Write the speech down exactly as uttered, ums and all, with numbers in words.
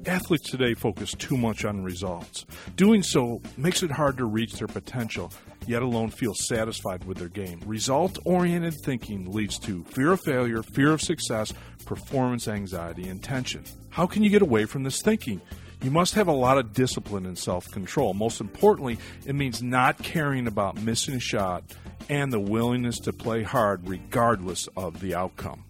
Athletes today focus too much on results. Doing so makes it hard to reach their potential, yet alone feel satisfied with their game. Result-oriented thinking leads to fear of failure, fear of success, performance anxiety, and tension. How can you get away from this thinking? You must have a lot of discipline and self-control. Most importantly, it means not caring about missing a shot and the willingness to play hard regardless of the outcome.